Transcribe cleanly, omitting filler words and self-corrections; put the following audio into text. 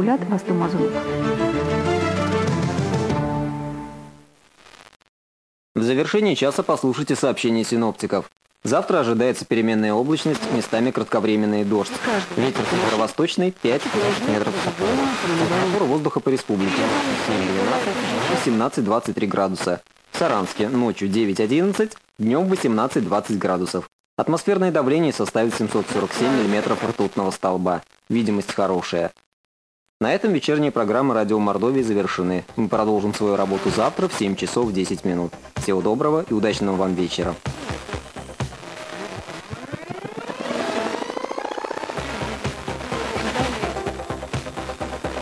взгляд Астамазонов. В завершении часа послушайте сообщение синоптиков. Завтра ожидается переменная облачность, местами кратковременный дождь. Ветер северо-восточный 5 метров. Температура воздуха по республике 7-12, 18-23 градуса. В Саранске ночью 9-11, днем 18-20 градусов. Атмосферное давление составит 747 миллиметров ртутного столба. Видимость хорошая. На этом вечерние программы «Радио Мордовии» завершены. Мы продолжим свою работу завтра в 7 часов 10 минут. Всего доброго и удачного вам вечера.